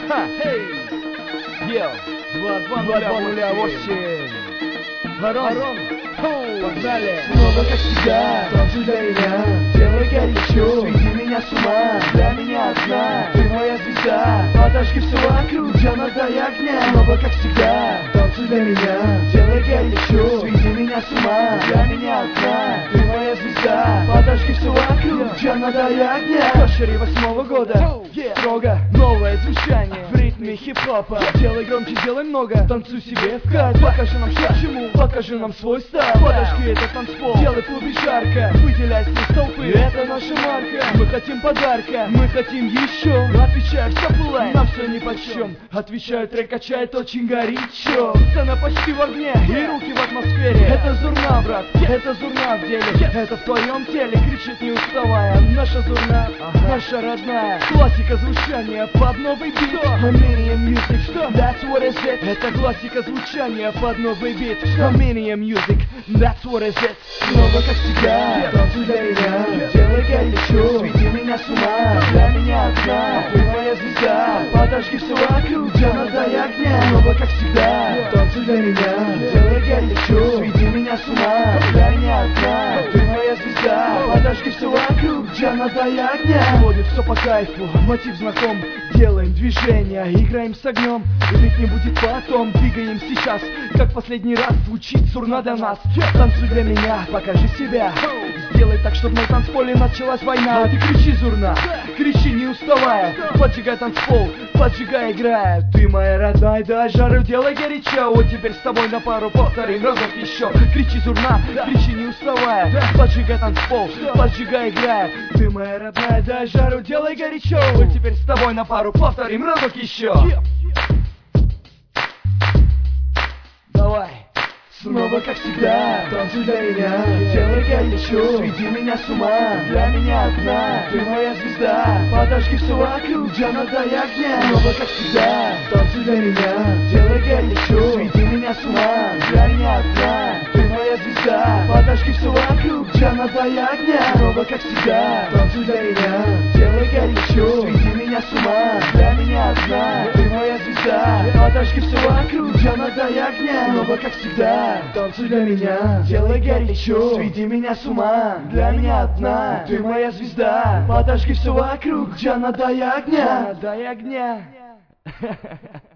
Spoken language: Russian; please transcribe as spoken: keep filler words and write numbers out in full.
Ха, хей! Йо! два два нуля восемь. Ворон! Погнали! Снова как всегда, танцуй для меня, делай горячо, сведи меня с ума, для меня одна, ты моя звезда, подожги все вокруг, Джанна и огня. Снова как всегда, танцуй для меня, делай горячо, сведи меня с ума, для меня одна, ты моя звезда, подожги все вокруг, Джанна и огня. Кошери восьмого года, строго новое звучание в ритме хип-хопа. Делай громче, делай много, танцуй себе в кайф, покажи нам что к чему, покажи нам свой стайл. Подожги этот танцпол, делай в клубе жарко, выделяйся из толпы, это наша марка. Мы хотим подарка, мы хотим еще. Отвечаю, все пылает, нам все нипочем. Отвечаю, трек качает очень горячо. Сцена почти в огне и руки в атмосфере. Это Зурна, брат, это Зурна в деле, это в твоем теле кричит не уставая. Наша Зурна, наша родная, классика звучания под новый бит. Armenian music, that's what is it. Это классика звучания под новый бит. Armenian music, that's what is it. Снова как всегда, танцуй для меня, делай горячо, сведи меня с ума, для меня одна, ты моя звезда, подожги все вокруг, Джанна и огня. Снова как всегда, танцуй для меня, делай горячо, сведи меня с ума, для меня одна, ты моя звезда, подожги все вокруг, Джанна и огня. Будет все по кайфу, мотив знаком, делаем движения, играем с огнем, ведь не будет потом, двигаем сейчас, как последний раз звучит Зурна для нас. Танцуй для меня, покажи себя, сделай так, чтобы на танцполе началась война. Ты кричи, Зурна, кричи не уставая, поджигай танцпол, поджигай, играя. Ты моя родная, дай жару, делай горячо. Вот теперь с тобой на пару повторим разок еще. Кричи, Зурна, кричи не уставая, поджигай танцпол, поджигай, играя. Ты моя родная, дай жару, делай горячо. Вот теперь с тобой на пару повторим разок еще. Давай. Снова как всегда, танцуй для меня, делай горячо, сведи меня с ума, для меня одна, ты моя звезда, подожги все вокруг, Джанна и огня. Снова как всегда, танцуй для меня, делай горячо, сведи меня с ума, для меня одна, ты моя звезда, подожги все вокруг, Джанна и огня. Снова как всегда, танцуй для меня, делай горячо, сведи меня с ума, для меня одна, ты моя звезда, подожги все вокруг, Джанна и огня. Снова как всегда, танцуй для меня, делай горячо, сведи меня с ума, для меня одна, ты моя звезда, подожги все вокруг, Джанна и огня. Джанна и огня.